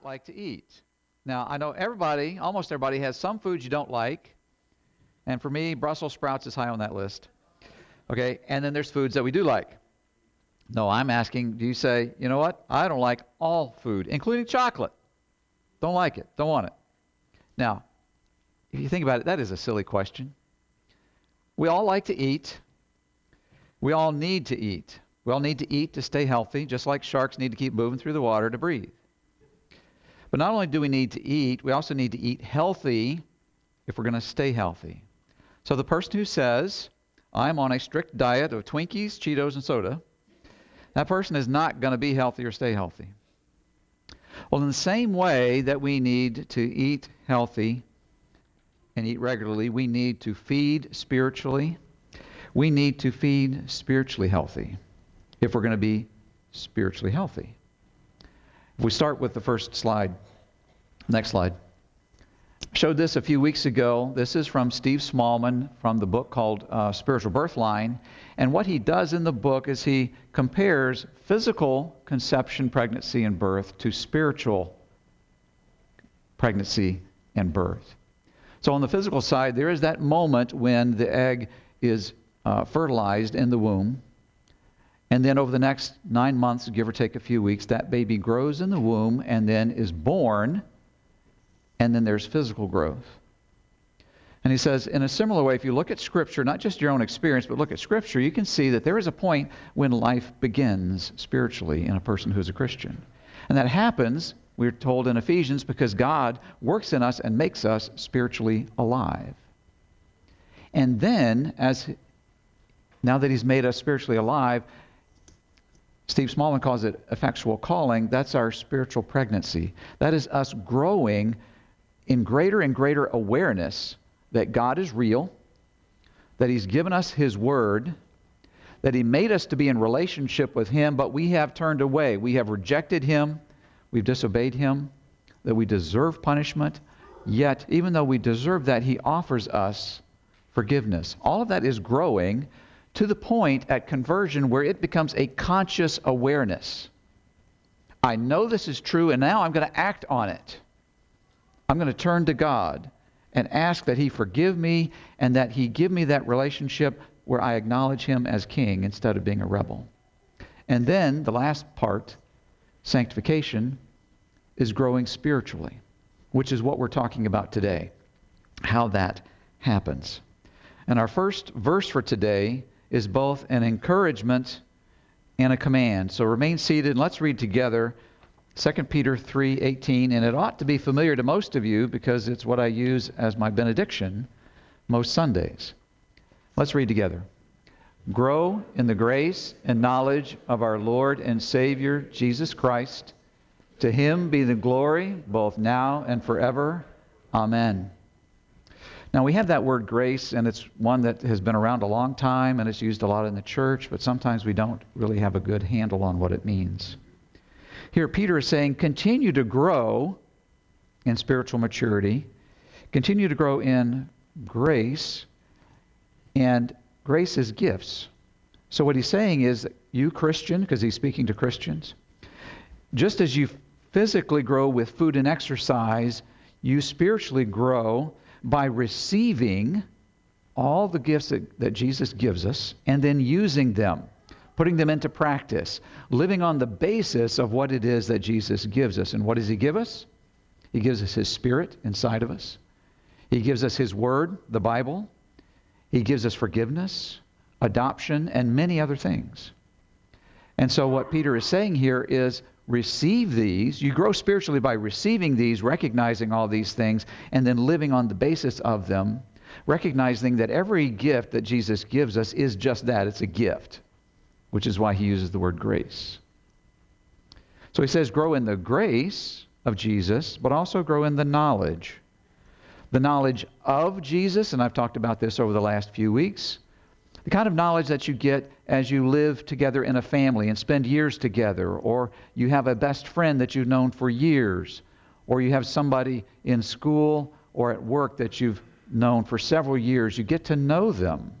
not like to eat? Now, I know everybody, almost everybody, has some foods you don't like. And for me, Brussels sprouts is high on that list. Okay, and then there's foods that we do like. No, I'm asking, do you say, you know what? I don't like all food, including chocolate. Don't like it. Don't want it. Now, if you think about it, that is a silly question. We all like to eat. We all need to eat. We all need to eat to stay healthy, just like sharks need to keep moving through the water to breathe. But not only do we need to eat, we also need to eat healthy if we're going to stay healthy. So the person who says, I'm on a strict diet of Twinkies, Cheetos, and soda, that person is not going to be healthy or stay healthy. Well, in the same way that we need to eat healthy and eat regularly, we need to feed spiritually. We need to feed spiritually healthy if we're going to be spiritually healthy. If we start with the first slide, next slide. I showed this a few weeks ago. This is from Steve Smallman from the book called Spiritual Birthline. And what he does in the book is he compares physical conception, pregnancy, and birth to spiritual pregnancy and birth. So on the physical side, there is that moment when the egg is fertilized in the womb. And then over the next 9 months, give or take a few weeks, that baby grows in the womb and then is born. And then there's physical growth. And he says, in a similar way, if you look at Scripture, not just your own experience, but look at Scripture, you can see that there is a point when life begins spiritually in a person who's a Christian. And that happens, we're told in Ephesians, because God works in us and makes us spiritually alive. And then, now that He's made us spiritually alive, Steve Smallman calls it effectual calling. That's our spiritual pregnancy. That is us growing in greater and greater awareness that God is real, that He's given us His Word, that He made us to be in relationship with Him, but we have turned away. We have rejected Him. We've disobeyed Him, that we deserve punishment. Yet, even though we deserve that, He offers us forgiveness. All of that is growing to the point at conversion where it becomes a conscious awareness. I know this is true, and now I'm going to act on it. I'm going to turn to God and ask that He forgive me and that He give me that relationship where I acknowledge Him as King instead of being a rebel. And then the last part, sanctification, is growing spiritually, which is what we're talking about today, how that happens. And our first verse for today is both an encouragement and a command. So remain seated and let's read together 2 Peter 3:18, and it ought to be familiar to most of you because it's what I use as my benediction most Sundays. Let's read together. Grow in the grace and knowledge of our Lord and Savior Jesus Christ. To Him be the glory both now and forever. Amen. Now we have that word grace, and it's one that has been around a long time and it's used a lot in the church, but sometimes we don't really have a good handle on what it means. Here Peter is saying, continue to grow in spiritual maturity, continue to grow in grace, and grace is gifts. So what he's saying is that you Christian, because he's speaking to Christians, just as you physically grow with food and exercise, you spiritually grow by receiving all the gifts that Jesus gives us and then using them, putting them into practice, living on the basis of what it is that Jesus gives us. And what does He give us? He gives us His Spirit inside of us. He gives us His Word, the Bible. He gives us forgiveness, adoption, and many other things. And so what Peter is saying here is receive these. You grow spiritually by receiving these, recognizing all these things, and then living on the basis of them, recognizing that every gift that Jesus gives us is just that. It's a gift, which is why he uses the word grace. So he says grow in the grace of Jesus, but also grow in the knowledge. The knowledge of Jesus, and I've talked about this over the last few weeks, the kind of knowledge that you get as you live together in a family and spend years together, or you have a best friend that you've known for years, or you have somebody in school or at work that you've known for several years. You get to know them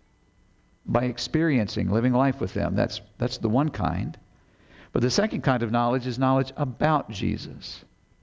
by experiencing, living life with them. That's the one kind. But the second kind of knowledge is knowledge about Jesus.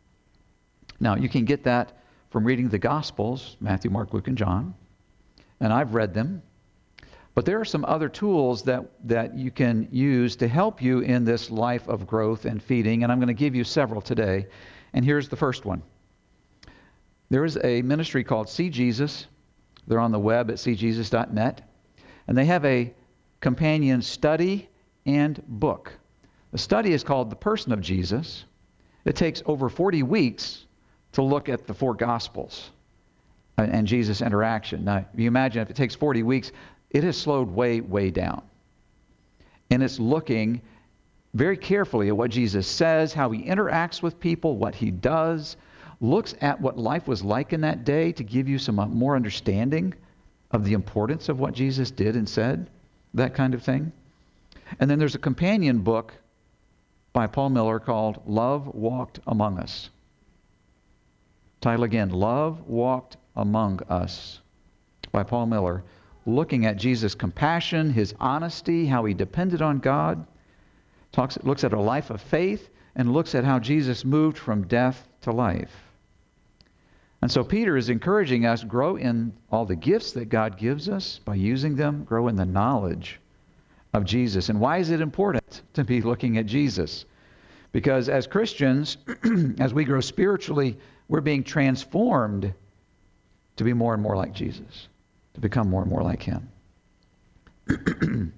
Now, you can get that from reading the Gospels, Matthew, Mark, Luke, and John. And I've read them. But there are some other tools that you can use to help you in this life of growth and feeding. And I'm going to give you several today. And here's the first one. There is a ministry called See Jesus. They're on the web at seejesus.net. And they have a companion study and book. The study is called The Person of Jesus. It takes over 40 weeks to look at the 4 Gospels and Jesus' interaction. Now, you imagine if it takes 40 weeks, it has slowed way, way down. And it's looking very carefully at what Jesus says, how he interacts with people, what he does, looks at what life was like in that day to give you some more understanding of the importance of what Jesus did and said, that kind of thing. And then there's a companion book by Paul Miller called Love Walked Among Us. Title again, Love Walked Among Us by Paul Miller, looking at Jesus' compassion, his honesty, how he depended on God, looks at a life of faith, and looks at how Jesus moved from death to life. And so Peter is encouraging us, grow in all the gifts that God gives us by using them, grow in the knowledge of Jesus. And why is it important to be looking at Jesus? Because as Christians, as we grow spiritually, we're being transformed to be more and more like Jesus, to become more and more like him. If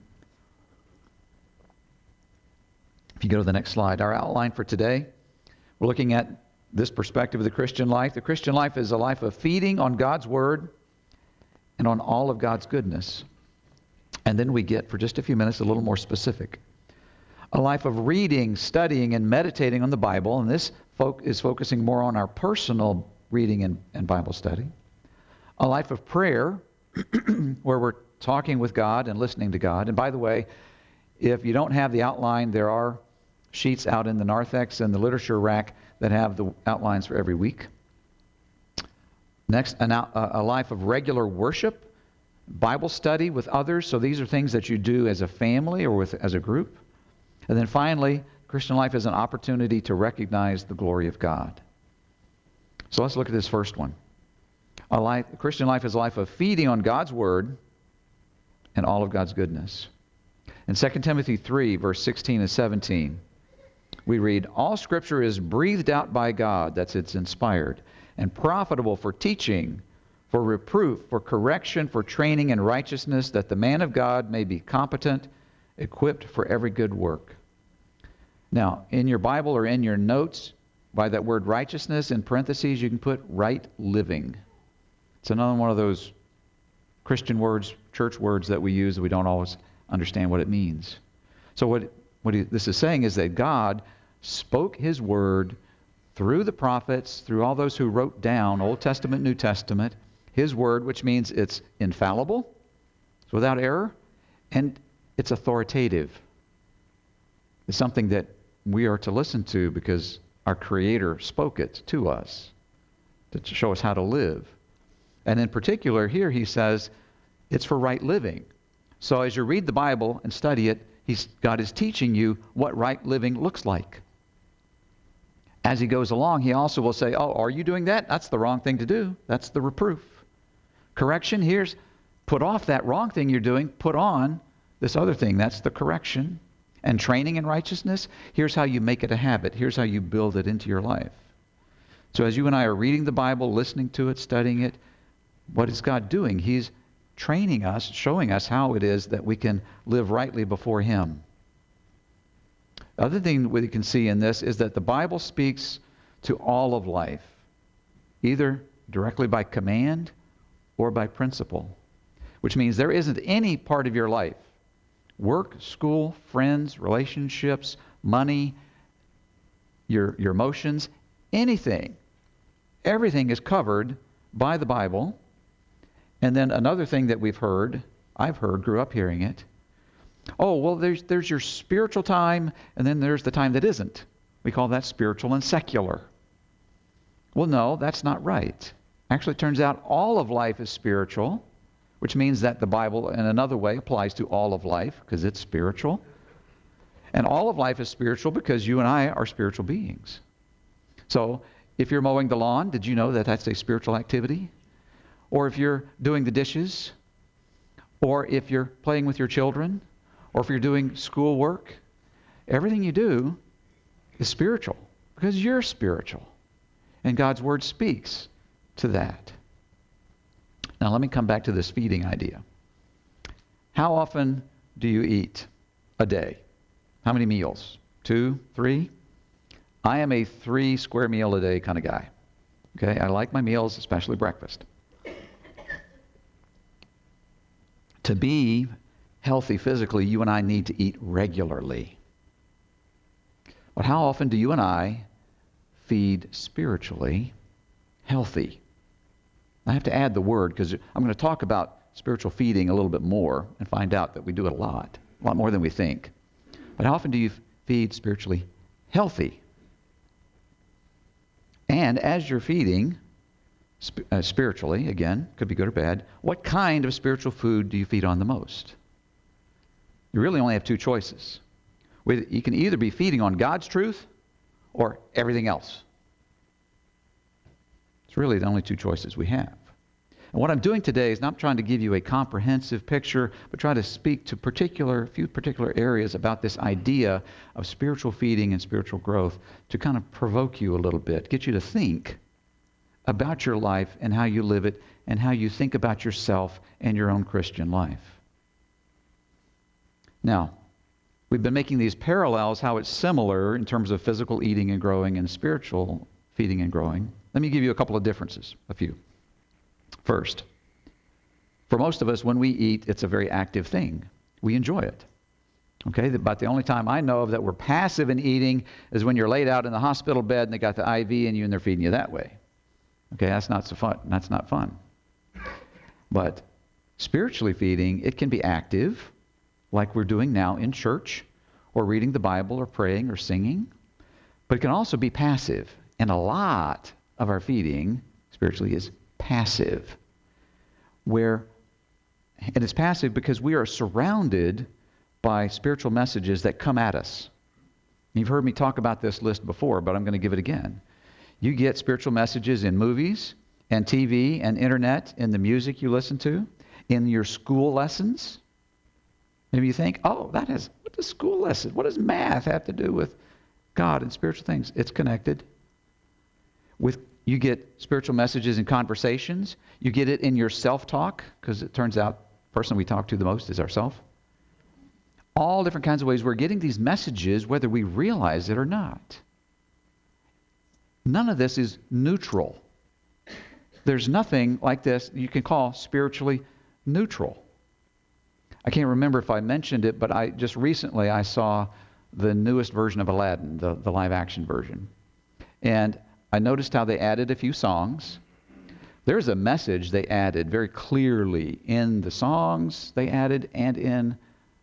you go to the next slide, our outline for today, we're looking at this perspective of the Christian life. The Christian life is a life of feeding on God's Word and on all of God's goodness. And then we get, for just a few minutes, a little more specific. A life of reading, studying, and meditating on the Bible. And this is focusing more on our personal reading and Bible study. A life of prayer, where we're talking with God and listening to God. And by the way, if you don't have the outline, there are sheets out in the narthex and the literature rack that have the outlines for every week. Next, a life of regular worship, Bible study with others. So these are things that you do as a family or as a group. And then finally, Christian life is an opportunity to recognize the glory of God. So let's look at this first one. A Christian life is a life of feeding on God's Word and all of God's goodness. In 2 Timothy 3, verse 16 and 17, we read, all Scripture is breathed out by God, that's it's inspired, and profitable for teaching, for reproof, for correction, for training in righteousness, that the man of God may be competent, equipped for every good work. Now, in your Bible or in your notes, by that word righteousness, in parentheses, you can put right living. It's another one of those Christian words, church words that we use that we don't always understand what it means. So what this is saying is that God spoke His Word through the prophets, through all those who wrote down Old Testament, New Testament, His Word, which means it's infallible, it's without error, and it's authoritative. It's something that we are to listen to because our Creator spoke it to us to show us how to live. And in particular, here he says it's for right living. So as you read the Bible and study it, God is teaching you what right living looks like. As he goes along, he also will say, oh, are you doing that? That's the wrong thing to do. That's the reproof. Correction, here's put off that wrong thing you're doing, put on this other thing. That's the correction. And training in righteousness, here's how you make it a habit. Here's how you build it into your life. So as you and I are reading the Bible, listening to it, studying it, what is God doing? He's training us, showing us how it is that we can live rightly before Him. The other thing we can see in this is that the Bible speaks to all of life, either directly by command or by principle, which means there isn't any part of your life, work, school, friends, relationships, money, your emotions, anything, everything is covered by the Bible. And then another thing that I've heard, grew up hearing it. Oh, well, there's your spiritual time, and then there's the time that isn't. We call that spiritual and secular. Well, no, that's not right. Actually, it turns out all of life is spiritual, which means that the Bible, in another way, applies to all of life, because it's spiritual. And all of life is spiritual because you and I are spiritual beings. So, If you're mowing the lawn, did you know that that's a spiritual activity? Or if you're doing the dishes, or if you're playing with your children, or if you're doing schoolwork, everything you do is spiritual because you're spiritual. And God's Word speaks to that. Now let me come back to this feeding idea. How often do you eat a day? How many meals? 2, 3? I am a 3 square meal a day kind of guy. Okay, I like my meals, especially breakfast. To be healthy physically, you and I need to eat regularly. But how often do you and I feed spiritually healthy? I have to add the word because I'm going to talk about spiritual feeding a little bit more and find out that we do it a lot more than we think. But how often do you feed spiritually healthy? And as you're feeding spiritually, again, could be good or bad, what kind of spiritual food do you feed on the most? You really only have 2 choices. You can either be feeding on God's truth or everything else. It's really the only 2 choices we have. And what I'm doing today is not trying to give you a comprehensive picture, but try to speak to a few particular areas about this idea of spiritual feeding and spiritual growth to kind of provoke you a little bit, get you to think about your life and how you live it and how you think about yourself and your own Christian life. Now, we've been making these parallels, how it's similar in terms of physical eating and growing and spiritual feeding and growing. Let me give you a couple of differences, a few. First, for most of us, when we eat, it's a very active thing. We enjoy it. Okay, but the only time I know of that we're passive in eating is when you're laid out in the hospital bed and they got the IV in you and they're feeding you that way. Okay, that's not so fun. That's not fun. But spiritually feeding, it can be active, like we're doing now in church, or reading the Bible, or praying, or singing. But it can also be passive. And a lot of our feeding, spiritually, is passive. And it's passive because we are surrounded by spiritual messages that come at us. You've heard me talk about this list before, but I'm going to give it again. You get spiritual messages in movies and TV and internet, in the music you listen to, in your school lessons. Maybe you think, what does school lesson, what does math have to do with God and spiritual things? It's connected. You get spiritual messages in conversations. You get it in your self-talk, because it turns out the person we talk to the most is ourselves. All different kinds of ways we're getting these messages, whether we realize it or not. None of this is neutral. There's nothing like this you can call spiritually neutral. I can't remember if I mentioned it, but just recently I saw the newest version of Aladdin, the live-action version. And I noticed how they added a few songs. There's a message they added very clearly in the songs they added and in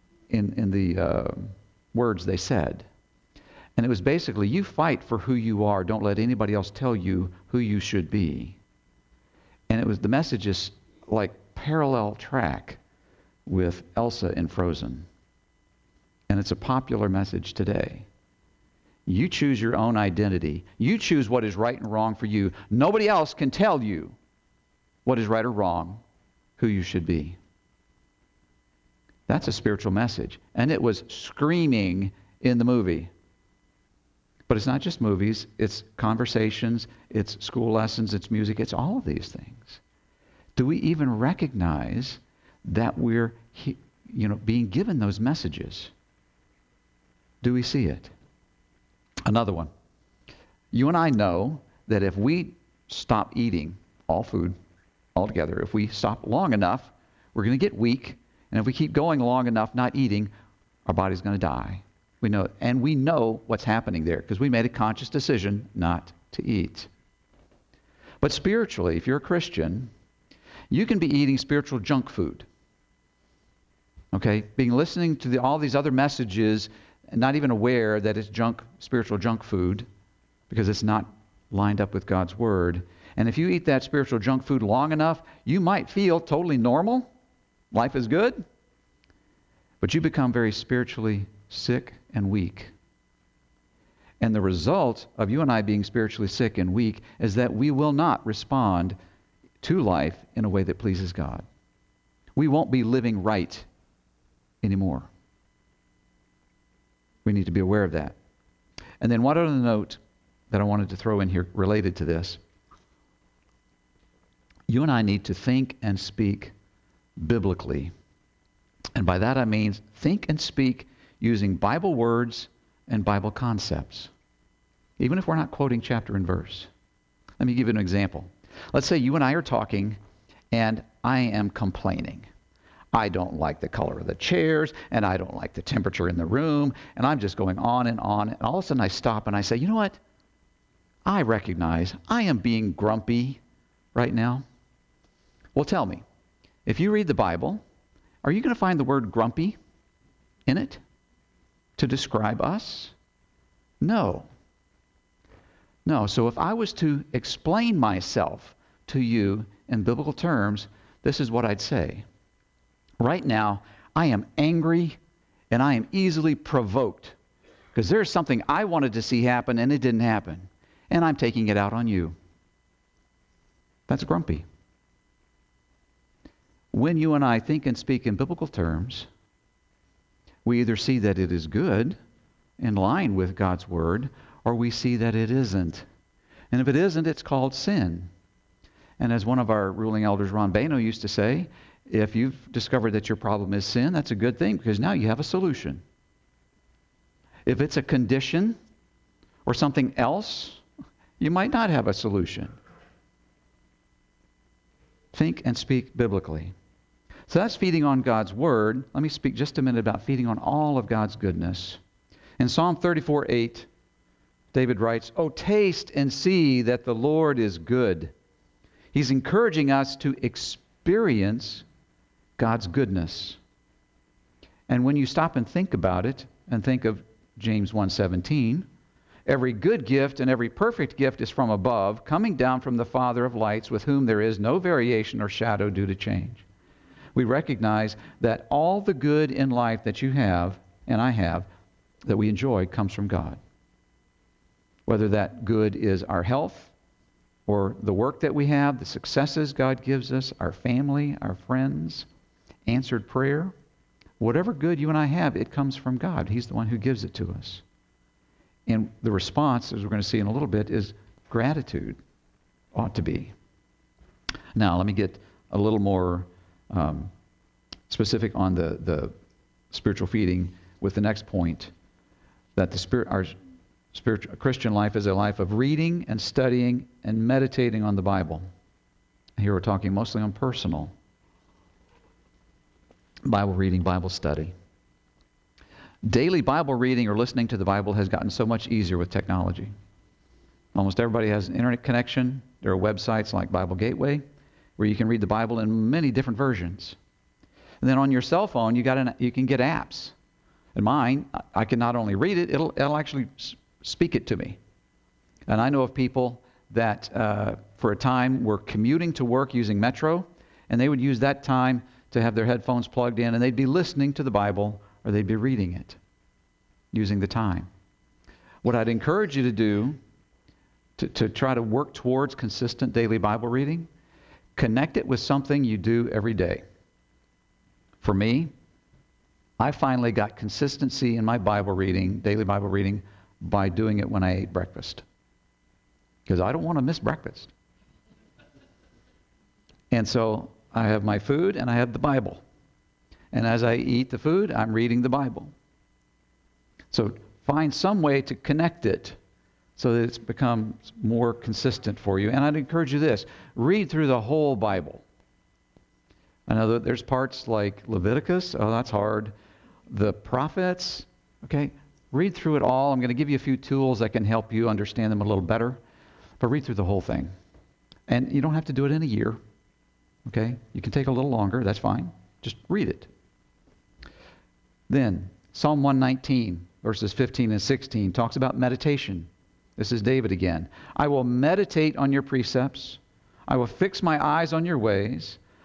the words they said. And it was basically, you fight for who you are. Don't let anybody else tell you who you should be. And the message is like parallel track with Elsa in Frozen. And it's a popular message today. You choose your own identity. You choose what is right and wrong for you. Nobody else can tell you what is right or wrong, who you should be. That's a spiritual message. And it was screaming in the movie. But it's not just movies. It's conversations. It's school lessons. It's music. It's all of these things. Do we even recognize that we're being given those messages? Do we see it? Another one. You and I know that if we stop eating all food altogether, if we stop long enough, we're going to get weak. And if we keep going long enough not eating, our body's going to die. We know it. And we know what's happening there because we made a conscious decision not to eat. But spiritually, if you're a Christian, you can be eating spiritual junk food. Okay? Listening to all these other messages and not even aware that it's spiritual junk food because it's not lined up with God's Word. And if you eat that spiritual junk food long enough, you might feel totally normal. Life is good. But you become very spiritually sick and weak. And the result of you and I being spiritually sick and weak is that we will not respond to life in a way that pleases God. We won't be living right anymore. We need to be aware of that. And then one other note that I wanted to throw in here related to this. You and I need to think and speak biblically. And by that I mean think and speak using Bible words and Bible concepts, even if we're not quoting chapter and verse. Let me give you an example. Let's say you and I are talking, and I am complaining. I don't like the color of the chairs, and I don't like the temperature in the room, and I'm just going on, and all of a sudden I stop and I say, you know what? I recognize I am being grumpy right now. Well, tell me, if you read the Bible, are you going to find the word grumpy in it to describe us? No. No. So if I was to explain myself to you in biblical terms, this is what I'd say. Right now, I am angry and I am easily provoked because there's something I wanted to see happen and it didn't happen. And I'm taking it out on you. That's grumpy. When you and I think and speak in biblical terms, we either see that it is good, in line with God's Word, or we see that it isn't. And if it isn't, it's called sin. And as one of our ruling elders, Ron Bano, used to say, if you've discovered that your problem is sin, that's a good thing because now you have a solution. If it's a condition or something else, you might not have a solution. Think and speak biblically. So that's feeding on God's Word. Let me speak just a minute about feeding on all of God's goodness. In Psalm 34:8, David writes, "Oh, taste and see that the Lord is good." He's encouraging us to experience God's goodness. And when you stop and think about it, and think of James 1:17, every good gift and every perfect gift is from above, coming down from the Father of lights, with whom there is no variation or shadow due to change. We recognize that all the good in life that you have, and I have, that we enjoy, comes from God. Whether that good is our health, or the work that we have, the successes God gives us, our family, our friends, answered prayer, whatever good you and I have, it comes from God. He's the one who gives it to us. And the response, as we're going to see in a little bit, is gratitude. Ought to be. Now, let me get a little more specific on the spiritual feeding with the next point, that our spiritual Christian life is a life of reading and studying and meditating on the Bible. Here we're talking mostly on personal Bible reading, Bible study. Daily Bible reading or listening to the Bible has gotten so much easier with technology. Almost everybody has an internet connection. There are websites like Bible Gateway where you can read the Bible in many different versions. And then on your cell phone, you can get apps. And mine, I can not only read it, it'll actually speak it to me. And I know of people that for a time were commuting to work using Metro, and they would use that time to have their headphones plugged in, and they'd be listening to the Bible or they'd be reading it using the time. What I'd encourage you to do to try to work towards consistent daily Bible reading, connect it with something you do every day. For me, I finally got consistency in my Bible reading, daily Bible reading, by doing it when I ate breakfast. Because I don't want to miss breakfast. And so I have my food and I have the Bible. And as I eat the food, I'm reading the Bible. So find some way to connect it so that it becomes more consistent for you. And I'd encourage you this. Read through the whole Bible. I know that there's parts like Leviticus. Oh, that's hard. The prophets. Okay. Read through it all. I'm going to give you a few tools that can help you understand them a little better. But read through the whole thing. And you don't have to do it in a year. Okay? You can take a little longer. That's fine. Just read it. Then, Psalm 119, verses 15 and 16, talks about meditation. This is David again. I will meditate on your precepts. I will fix my eyes on your ways.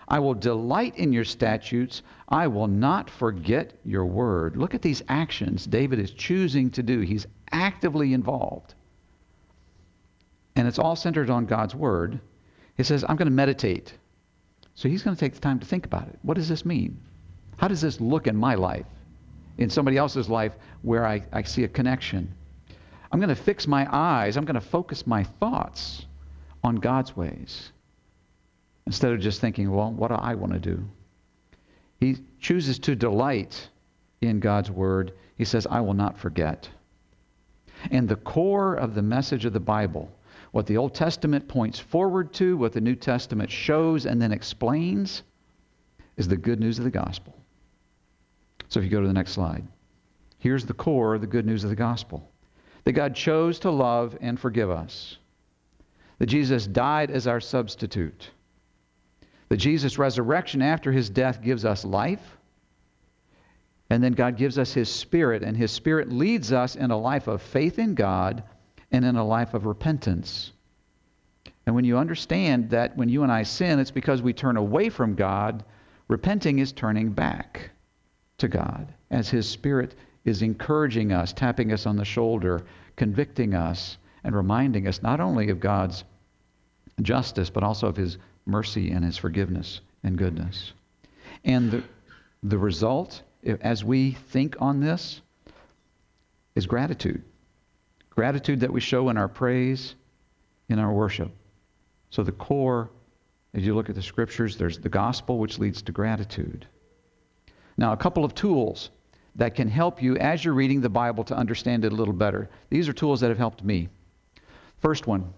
I will delight in your statutes. I will not forget your word. Look at these actions David is choosing to do. He's actively involved. And it's all centered on God's word. He says, I'm going to meditate. So he's going to take the time to think about it. What does this mean? How does this look in my life? In somebody else's life where I see a connection? I'm going to fix my eyes. I'm going to focus my thoughts on God's ways, instead of just thinking, well, what do I want to do? He chooses to delight in God's word. He says, I will not forget. And the core of the message of the Bible, what the Old Testament points forward to, what the New Testament shows and then explains, is the good news of the gospel. So if you go to the next slide, here's the core of the good news of the gospel. That God chose to love and forgive us. That Jesus died as our substitute. That Jesus' resurrection after his death gives us life. And then God gives us his Spirit, and his Spirit leads us in a life of faith in God and in a life of repentance. And when you understand that when you and I sin, it's because we turn away from God, repenting is turning back to God, as his Spirit is encouraging us, tapping us on the shoulder, convicting us, and reminding us not only of God's justice, but also of his mercy and his forgiveness and goodness. And the result, as we think on this, is gratitude. Gratitude that we show in our praise, in our worship. So the core, as you look at the scriptures, there's the gospel, which leads to gratitude. Now, a couple of tools that can help you as you're reading the Bible to understand it a little better. These are tools that have helped me. First one,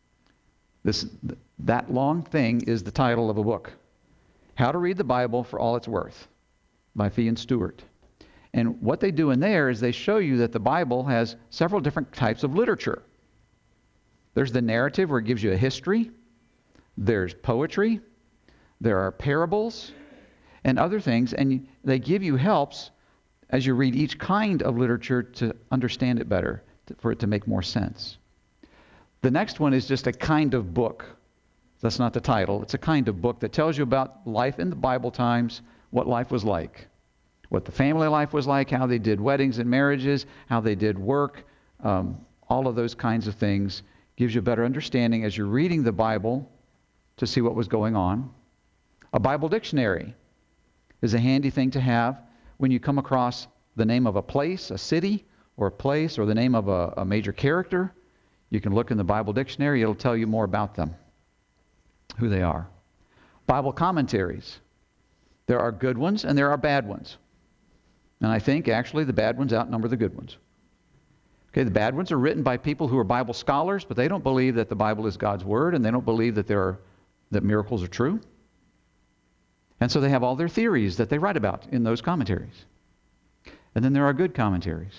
that long thing is the title of a book. How to Read the Bible for All It's Worth by Fee and Stewart. And what they do in there is they show you that the Bible has several different types of literature. There's the narrative where it gives you a history. There's poetry. There are parables and other things. And they give you helps as you read each kind of literature to understand it better, for it to make more sense. The next one is just a kind of book. That's not the title. It's a kind of book that tells you about life in the Bible times, what life was like, what the family life was like, how they did weddings and marriages, how they did work, all of those kinds of things. Gives you a better understanding as you're reading the Bible to see what was going on. A Bible dictionary is a handy thing to have when you come across the name of a place, a city, or a place, or the name of a major character. You can look in the Bible dictionary. It'll tell you more about them, who they are. Bible commentaries. There are good ones and there are bad ones. And I think actually the bad ones outnumber the good ones. Okay, the bad ones are written by people who are Bible scholars, but they don't believe that the Bible is God's Word, and they don't believe that that miracles are true. And so they have all their theories that they write about in those commentaries. And then there are good commentaries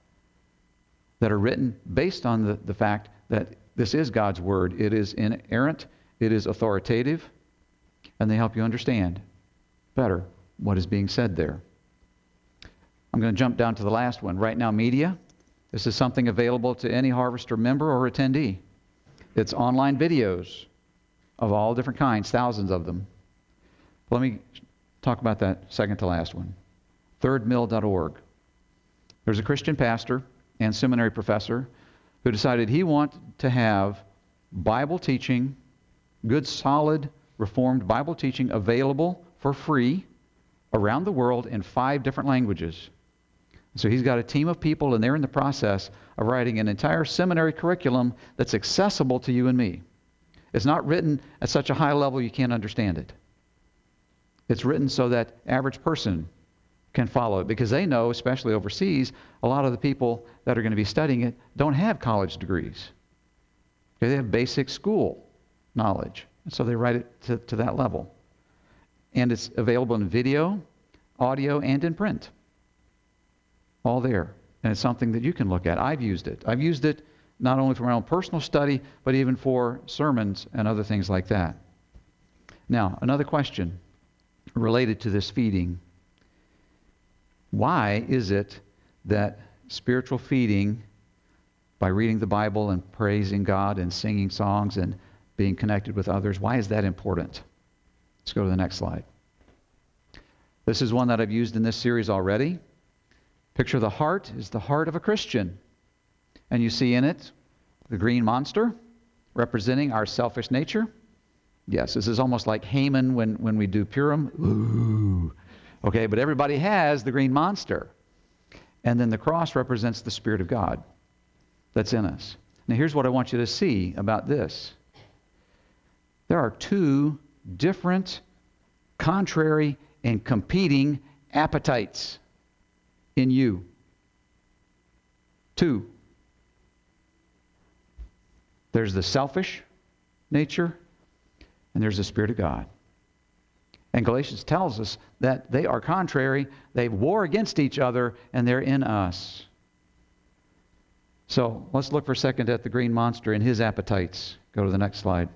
that are written based on the fact that this is God's Word. It is inerrant, it is authoritative, and they help you understand better what is being said there. I'm going to jump down to the last one. Right Now Media. This is something available to any Harvester member or attendee. It's online videos of all different kinds, thousands of them. Let me talk about that second to last one. thirdmill.org. There's a Christian pastor and seminary professor who decided he wanted to have Bible teaching, good, solid, Reformed Bible teaching available for free around the world in 5 different languages. So he's got a team of people, and they're in the process of writing an entire seminary curriculum that's accessible to you and me. It's not written at such a high level you can't understand it. It's written so that average person can follow it, because they know, especially overseas, a lot of the people that are going to be studying it don't have college degrees. Okay, they have basic school knowledge, and so they write it to that level. And it's available in video, audio, and in print. All there. And it's something that you can look at. I've used it. I've used it not only for my own personal study, but even for sermons and other things like that. Now, another question related to this feeding. Why is it that spiritual feeding, by reading the Bible and praising God and singing songs and being connected with others, why is that important? Let's go to the next slide. This is one that I've used in this series already. Picture the heart is the heart of a Christian. And you see in it the green monster representing our selfish nature. Yes, this is almost like Haman when we do Purim. Ooh. Okay, but everybody has the green monster. And then the cross represents the Spirit of God that's in us. Now here's what I want you to see about this. There are two different, contrary, and competing appetites in you. Two. There's the selfish nature, and there's the Spirit of God. And Galatians tells us that they are contrary, they war against each other, and they're in us. So let's look for a second at the green monster and his appetites. Go to the next slide.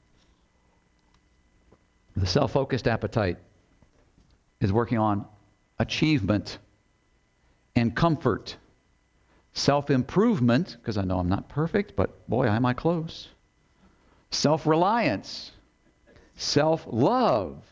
The self-focused appetite is working on achievement and comfort. Self-improvement, because I know I'm not perfect, but boy, am I close. Self-reliance. Self-love.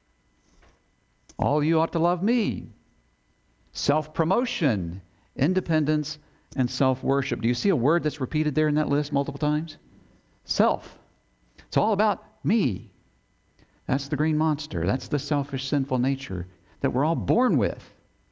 All you ought to love me. Self-promotion, independence, and self-worship. Do you see a word that's repeated there in that list multiple times? Self. It's all about me. That's the green monster. That's the selfish, sinful nature that we're all born with.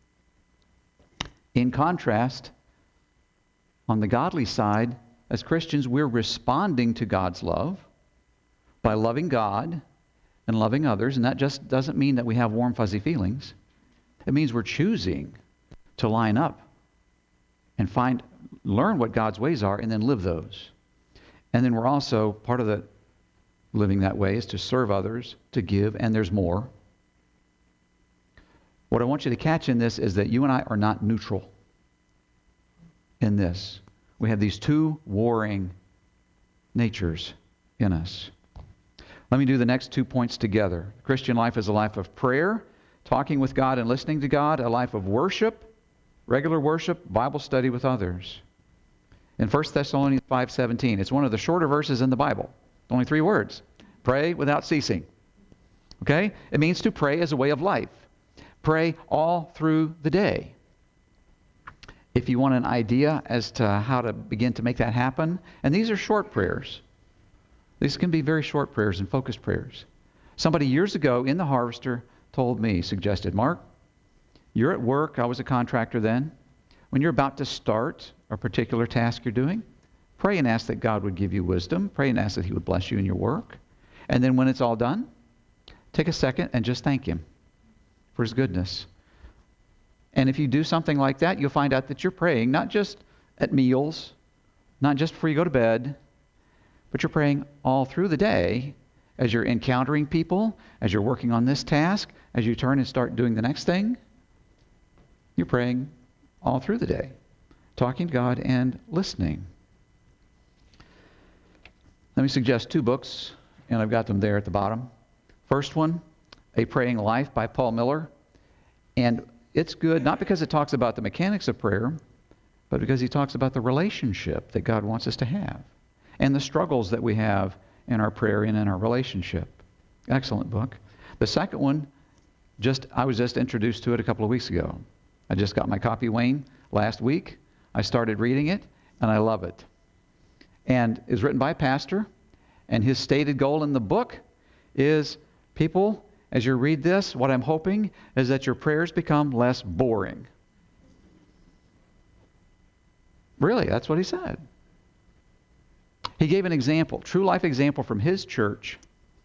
In contrast, on the godly side, as Christians, we're responding to God's love by loving God and loving others. And that just doesn't mean that we have warm, fuzzy feelings. It means we're choosing to line up and learn what God's ways are and then live those. And then we're also, part of the living that way is to serve others, to give, and there's more. What I want you to catch in this is that you and I are not neutral in this. We have these two warring natures in us. Let me do the next 2 points together. The Christian life is a life of prayer, talking with God and listening to God, a life of worship, regular worship, Bible study with others. In 1 Thessalonians 5:17, it's one of the shorter verses in the Bible. Only 3 words. Pray without ceasing. Okay? It means to pray as a way of life. Pray all through the day. If you want an idea as to how to begin to make that happen, and these are short prayers. These can be very short prayers and focused prayers. Somebody years ago in the Harvester suggested, Mark, you're at work, I was a contractor then. When you're about to start a particular task you're doing, pray and ask that God would give you wisdom. Pray and ask that He would bless you in your work. And then when it's all done, take a second and just thank Him for His goodness. And if you do something like that, you'll find out that you're praying not just at meals, not just before you go to bed, but you're praying all through the day as you're encountering people, as you're working on this task, as you turn and start doing the next thing. You're praying all through the day, talking to God and listening. Let me suggest 2 books, and I've got them there at the bottom. First one, A Praying Life by Paul Miller. And it's good not because it talks about the mechanics of prayer, but because he talks about the relationship that God wants us to have and the struggles that we have in our prayer and in our relationship. Excellent book. The second one, I was just introduced to it a couple of weeks ago. I just got my copy, Wayne, last week. I started reading it, and I love it. And it's written by a pastor, and his stated goal in the book is, people, as you read this, what I'm hoping is that your prayers become less boring. Really, that's what he said. He gave an example, true life example from his church.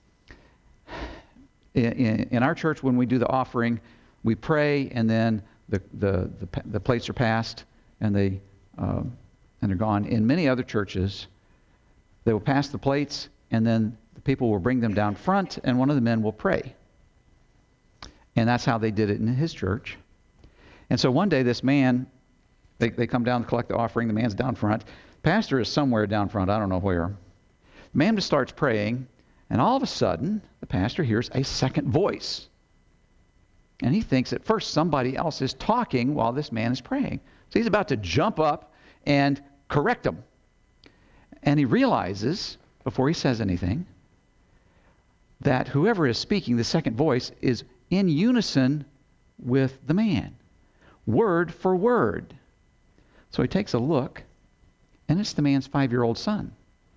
In our church, when we do the offering, we pray, and then the plates are passed, and they're gone. In many other churches, they will pass the plates, and then the people will bring them down front, and one of the men will pray. And that's how they did it in his church. And so one day, this man, they come down to collect the offering. The man's down front. Pastor is somewhere down front. I don't know where. The man just starts praying, and all of a sudden, the pastor hears a second voice. And he thinks at first somebody else is talking while this man is praying. So he's about to jump up and correct him. And he realizes, before he says anything, that whoever is speaking, the second voice, is in unison with the man, word for word. So he takes a look, and it's the man's 5-year-old son.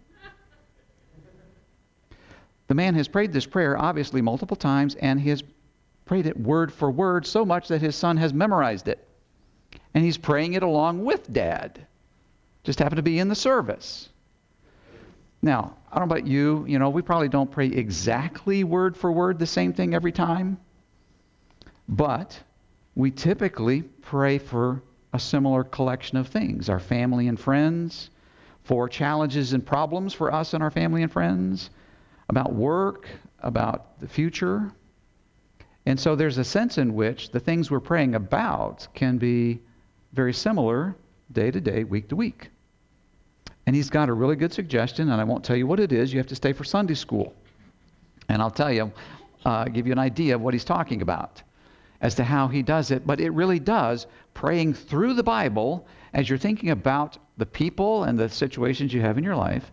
The man has prayed this prayer, obviously, multiple times, and he has prayed it word for word so much that his son has memorized it. And he's praying it along with Dad. Just happened to be in the service. Now, I don't know about you, we probably don't pray exactly word for word the same thing every time. But we typically pray for a similar collection of things. Our family and friends, for challenges and problems for us and our family and friends, about work, about the future. And so there's a sense in which the things we're praying about can be very similar day to day, week to week. And he's got a really good suggestion, and I won't tell you what it is. You have to stay for Sunday school. And I'll tell you, give you an idea of what he's talking about as to how he does it. But it really does, praying through the Bible, as you're thinking about the people and the situations you have in your life,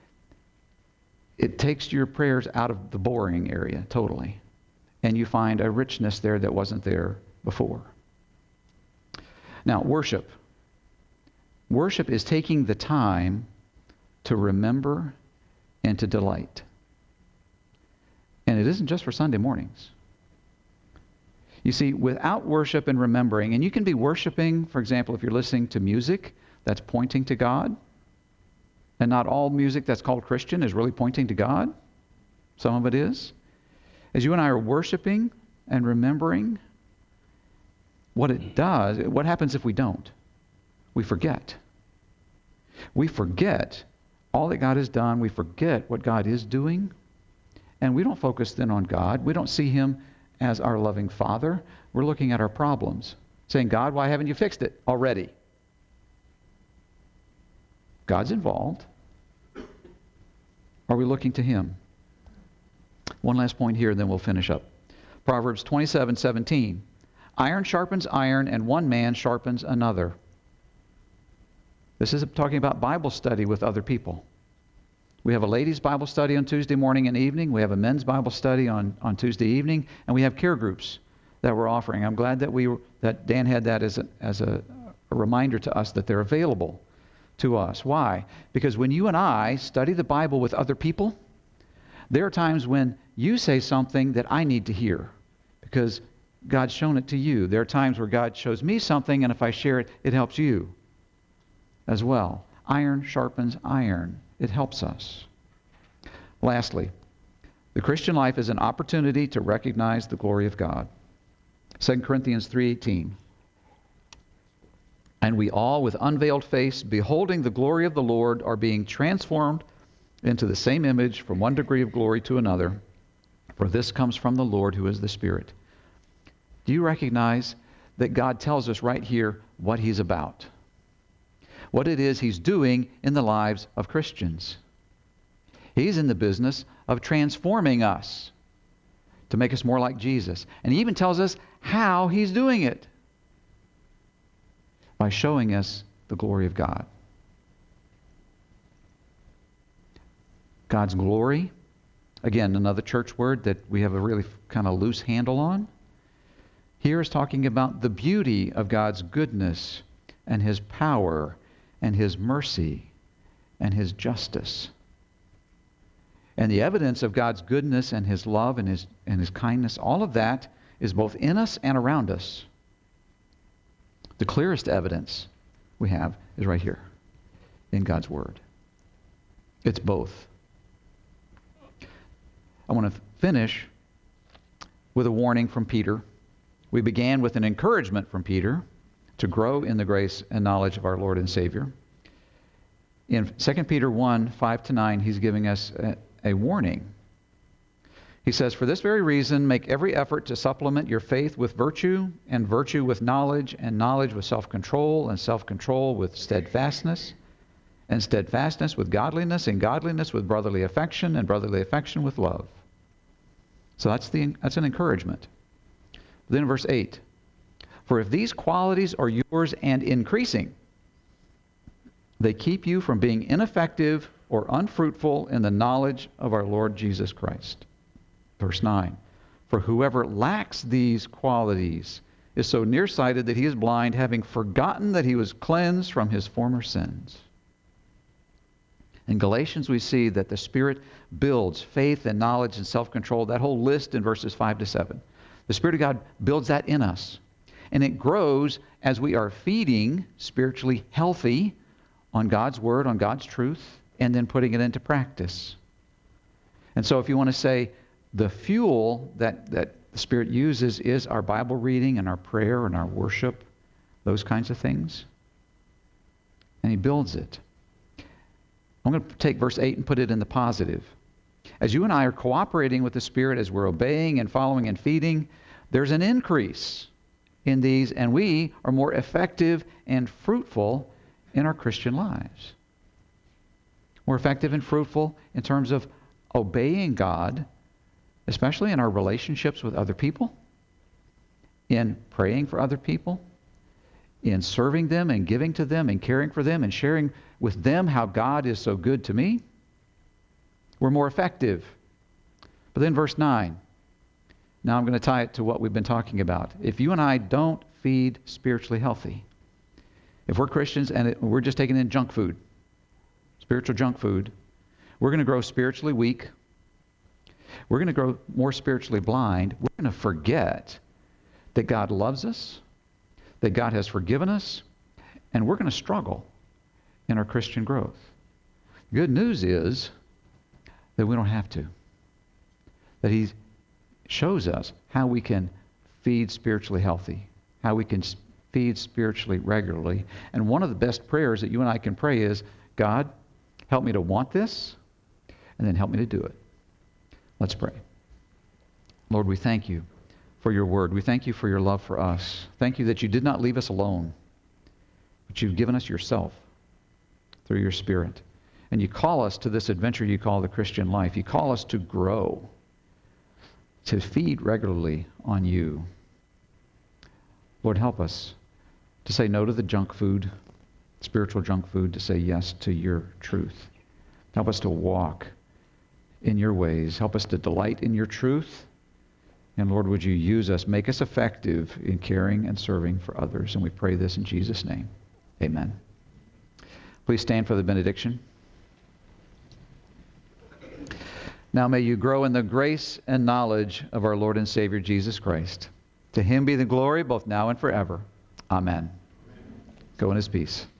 it takes your prayers out of the boring area totally. And you find a richness there that wasn't there before. Now, worship. Worship is taking the time to remember and to delight. And it isn't just for Sunday mornings. You see, without worship and remembering, and you can be worshiping, for example, if you're listening to music that's pointing to God, and not all music that's called Christian is really pointing to God. Some of it is. As you and I are worshiping and remembering, what happens if we don't? We forget. We forget all that God has done. We forget what God is doing. And we don't focus then on God. We don't see Him as our loving Father. We're looking at our problems, saying, God, why haven't you fixed it already? God's involved. Are we looking to Him? One last point here, and then we'll finish up. Proverbs 27:17. Iron sharpens iron, and one man sharpens another. This is talking about Bible study with other people. We have a ladies' Bible study on Tuesday morning and evening. We have a men's Bible study on Tuesday evening. And we have care groups that we're offering. I'm glad that Dan had that as a reminder to us that they're available to us. Why? Because when you and I study the Bible with other people, there are times when you say something that I need to hear because God's shown it to you. There are times where God shows me something, and if I share it, it helps you as well. Iron sharpens iron. It helps us. Lastly, the Christian life is an opportunity to recognize the glory of God. 2 Corinthians 3:18. And we all, with unveiled face, beholding the glory of the Lord, are being transformed into the same image from one degree of glory to another. For this comes from the Lord, who is the Spirit. Do you recognize that God tells us right here what He's about? What it is He's doing in the lives of Christians. He's in the business of transforming us to make us more like Jesus. And He even tells us how He's doing it. By showing us the glory of God. God's glory, again, another church word that we have a really kind of loose handle on. Here is talking about the beauty of God's goodness and His power and His mercy and His justice. And the evidence of God's goodness and His love and His kindness, all of that is both in us and around us. The clearest evidence we have is right here in God's Word. It's both. I want to finish with a warning from Peter. We began with an encouragement from Peter to grow in the grace and knowledge of our Lord and Savior. In 2 Peter 1:5-9, he's giving us a warning. He says, for this very reason, make every effort to supplement your faith with virtue, and virtue with knowledge, and knowledge with self-control, and self-control with steadfastness, and steadfastness with godliness, and godliness with brotherly affection, and brotherly affection with love. So that's an encouragement. Then verse 8, for if these qualities are yours and increasing, they keep you from being ineffective or unfruitful in the knowledge of our Lord Jesus Christ. Verse 9. For whoever lacks these qualities is so nearsighted that he is blind, having forgotten that he was cleansed from his former sins. In Galatians, we see that the Spirit builds faith and knowledge and self-control, that whole list in verses 5 to 7. The Spirit of God builds that in us. And it grows as we are feeding spiritually healthy on God's Word, on God's truth, and then putting it into practice. And so if you want to say the fuel that the Spirit uses is our Bible reading and our prayer and our worship, those kinds of things. And He builds it. I'm going to take verse 8 and put it in the positive. As you and I are cooperating with the Spirit, as we're obeying and following and feeding, there's an increase in these, and we are more effective and fruitful in our Christian lives. More effective and fruitful in terms of obeying God, especially in our relationships with other people, in praying for other people, in serving them and giving to them and caring for them and sharing with them how God is so good to me. We're more effective. But then verse 9. Now I'm going to tie it to what we've been talking about. If you and I don't feed spiritually healthy, if we're Christians and we're just taking in junk food, spiritual junk food, we're going to grow spiritually weak. We're going to grow more spiritually blind. We're going to forget that God loves us, that God has forgiven us, and we're going to struggle in our Christian growth. The good news is that we don't have to. That He shows us how we can feed spiritually healthy, how we can feed spiritually regularly. And one of the best prayers that you and I can pray is, God, help me to want this, and then help me to do it. Let's pray. Lord, we thank You for Your word. We thank You for Your love for us. Thank You that You did not leave us alone, but You've given us Yourself through Your Spirit. And You call us to this adventure You call the Christian life. You call us to grow, to feed regularly on You. Lord, help us to say no to the junk food, spiritual junk food, to say yes to Your truth. Help us to walk in Your ways. Help us to delight in Your truth. And Lord, would You use us, make us effective in caring and serving for others. And we pray this in Jesus' name. Amen. Please stand for the benediction. Now may you grow in the grace and knowledge of our Lord and Savior Jesus Christ. To Him be the glory both now and forever. Amen. Go in His peace.